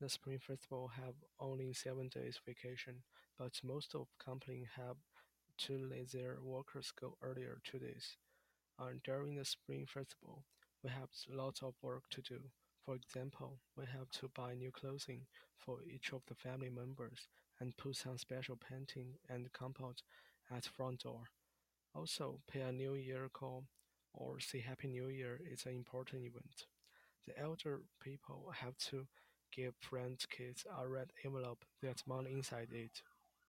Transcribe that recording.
The Spring Festival have only 7 days vacation, but most of company have to let their workers go earlier 2 days. During the Spring Festival, we have lots of work to do. For example, we have to buy new clothing for each of the family members and put some special painting and compote at front door. Also, pay a New Year call or say Happy New Year is an important event. The elder people have to give friends' kids a red envelope with money inside it.